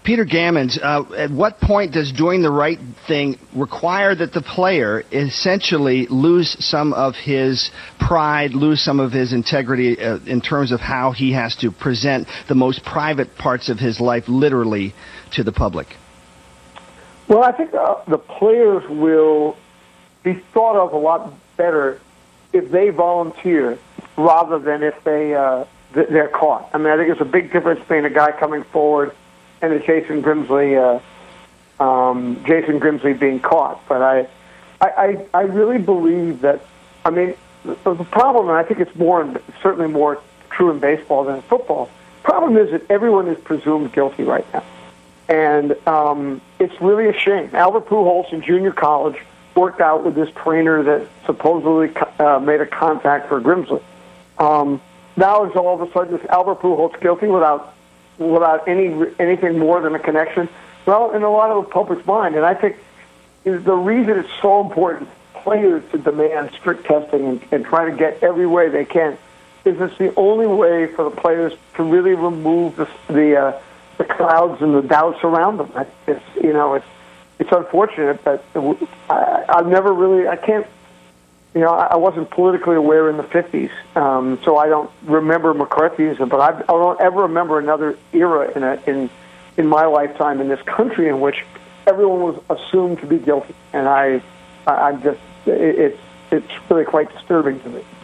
Peter Gammons, at what point does doing the right thing require that the player essentially lose some of his pride, lose some of his integrity in terms of how he has to present the most private parts of his life literally to the public? Well, I think the players will be thought of a lot better if they volunteer rather than if they're caught. I mean, I think there's a big difference between a guy coming forward and a Jason Grimsley being caught. But I really believe that, I mean, the problem, and I think it's certainly more true in baseball than in football, the problem is that everyone is presumed guilty right now. And it's really a shame. Albert Pujols in junior college worked out with this trainer that supposedly made a contact for Grimsley. Now is all of a sudden is Albert Pujols guilty without anything more than a connection? Well, in a lot of the public's mind, and I think the reason it's so important for players to demand strict testing and try to get every way they can is it's the only way for the players to really remove the clouds and the doubts around them. It's unfortunate, but I've never really, I wasn't politically aware in the 50s, so I don't remember McCarthyism, but I don't ever remember another era in my lifetime in this country in which everyone was assumed to be guilty, and I'm just, it's really quite disturbing to me.